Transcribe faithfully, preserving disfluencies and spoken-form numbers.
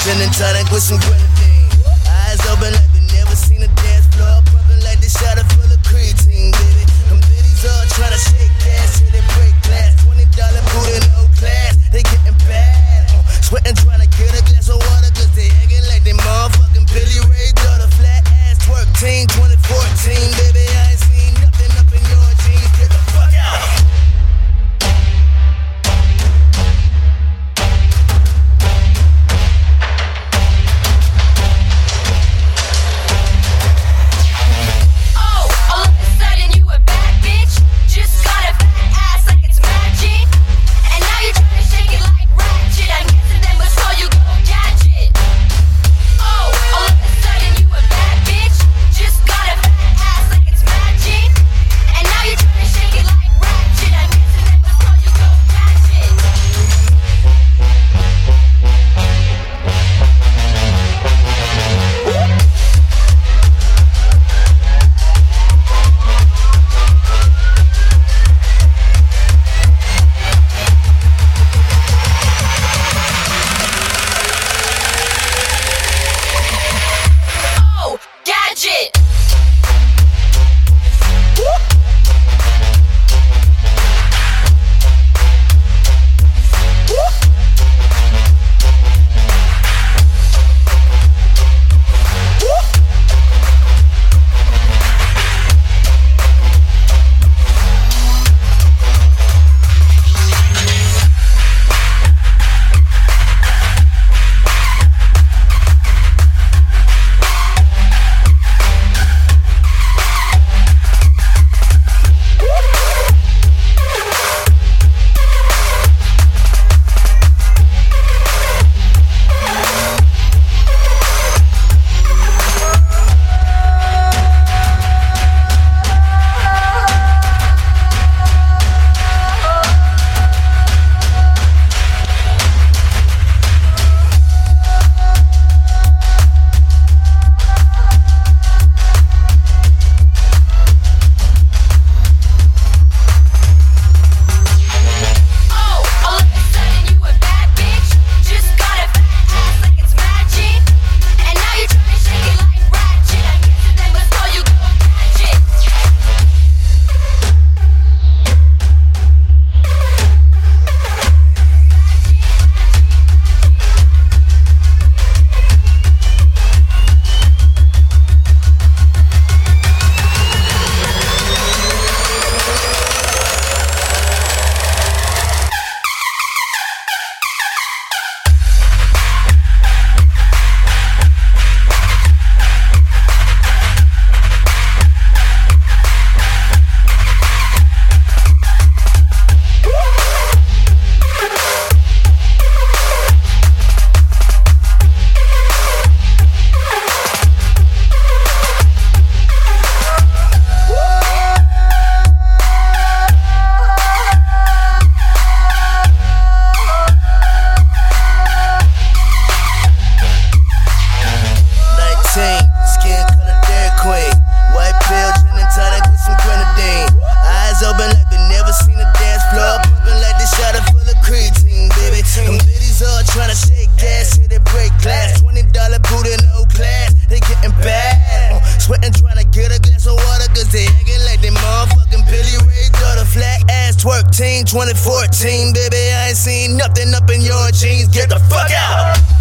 gin and tonic with some grenadine. Eyes open like they never seen a dance floor, pumping like they shot it full of creatine, baby. Them biddies all tryna shake ass, yeah, they break glass. Twenty dollar booty, no class, they getting bad. Uh, sweating tryna get a glass of water, cause they acting like they motherfucking Billy Ray daughter. Flat ass twerk team, twenty fourteen, baby. I ain't seen nothing up in your jeans. Get the fuck out. twenty fourteen, baby, I ain't seen nothing up in your jeans. Get the fuck out.